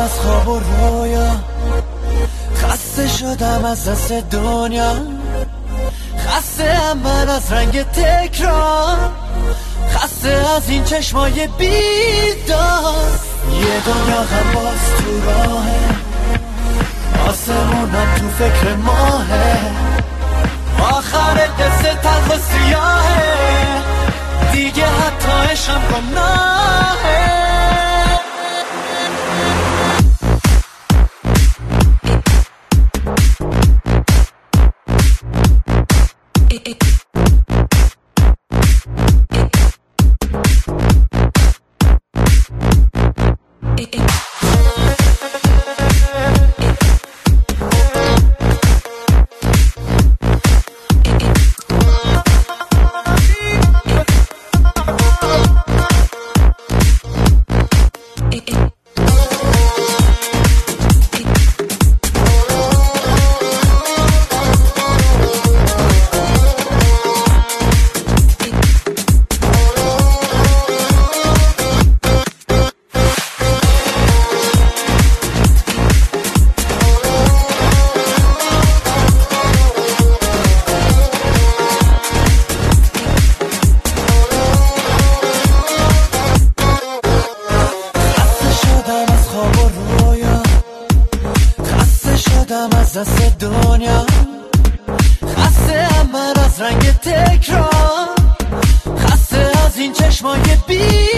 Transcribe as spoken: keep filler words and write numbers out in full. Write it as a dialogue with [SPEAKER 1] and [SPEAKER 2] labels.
[SPEAKER 1] از خواب و رویا، خسته شدم از دست دنیا، خسته هم من از رنگ تکرار، خسته از این چشمای بیدار. یه دنیا هم باز تو راهه، آسمونم تو فکر ماهه، آخر قصه تلخ و سیاهه، دیگه حتی عشقم گناهه. از دست دنیا، خسته هم من از رنگ تکرار، خسته از این چشمای بی